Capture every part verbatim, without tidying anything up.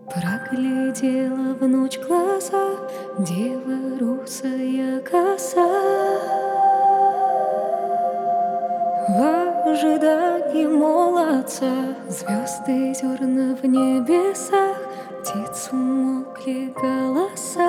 Проглядела в ночь глаза дева русая коса. В ожидании молодца звезды зерна в небесах, птиц умолкли голоса.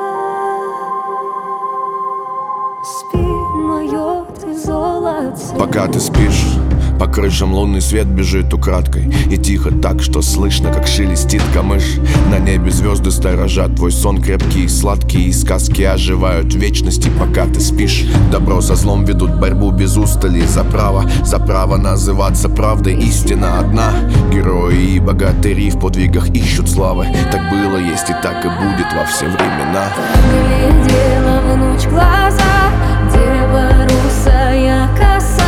Спи, мое ты золотце. Пока ты спишь, по крышам лунный свет бежит украдкой, и тихо так, что слышно, как шелестит камыш. На небе звезды сторожат твой сон крепкий и сладкий, и сказки оживают в вечности, пока ты спишь. Добро со злом ведут борьбу без устали за право, за право называться правдой. Истина одна, герои и богатыри в подвигах ищут славы. Так было, есть и так и будет во все времена. Глядела в ночь глаза дева русая коса.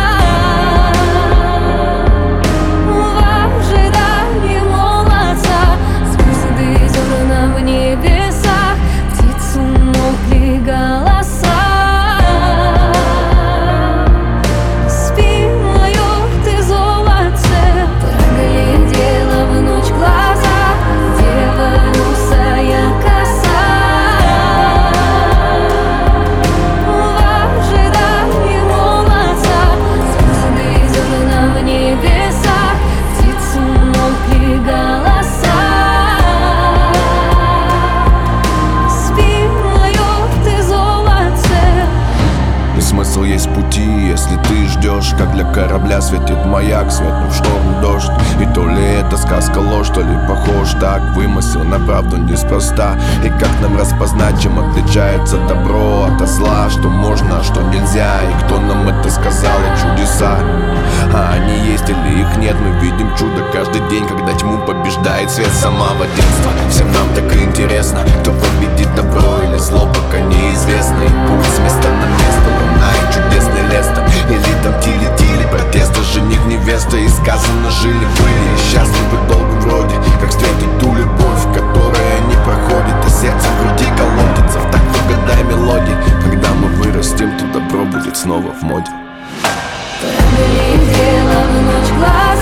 Смысл есть пути, если ты ждешь, как для корабля светит маяк, светлым в шторм дождь. И то ли это сказка ложь, то ли похож так вымысел на правду неспроста. И как нам распознать, чем отличается добро от зла, что можно, а что нельзя, и кто нам это сказал, и чудеса, а они есть или их нет. Мы видим чудо каждый день, когда тьму побеждает свет самого детства. Всем нам так интересно, кто победит добро или зло, пока неизвестно. И путь с места на место, луна и чудесный лес там, или там тили-тили, протеста, жених, невеста. И сказано, жили-были счастливы долго вроде, как встретить ту любовь, которая не проходит, а сердце в груди колотится в такт угадай мелодии. Когда мы вырастем, то добро будет снова в моде. Проглядела в ночь глаза